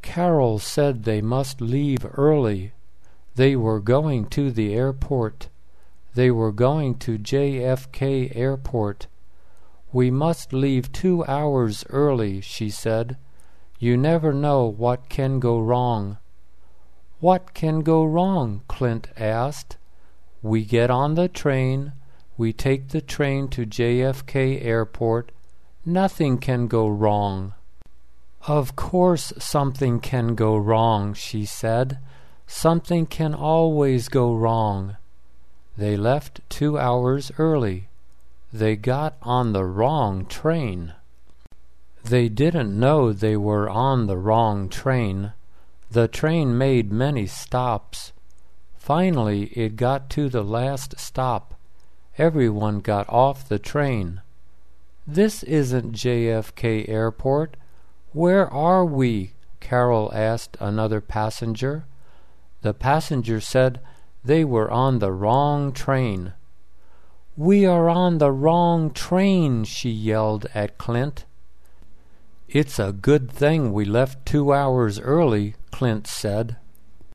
Carol said they must leave early. They were going to the airport. They were going to JFK Airport. We must leave 2 hours early, she said. You never know what can go wrong. What can go wrong? Clint asked. We get on the train. We take the train to JFK Airport. Nothing can go wrong. Of course something can go wrong, she said. Something can always go wrong. They left 2 hours early. They got on the wrong train. They didn't know they were on the wrong train. The train made many stops. Finally, it got to the last stop. Everyone got off the train. This isn't JFK Airport. Where are we? Carol asked another passenger. The passenger said they were on the wrong train. We are on the wrong train, she yelled at Clint. It's a good thing we left 2 hours early, Clint said.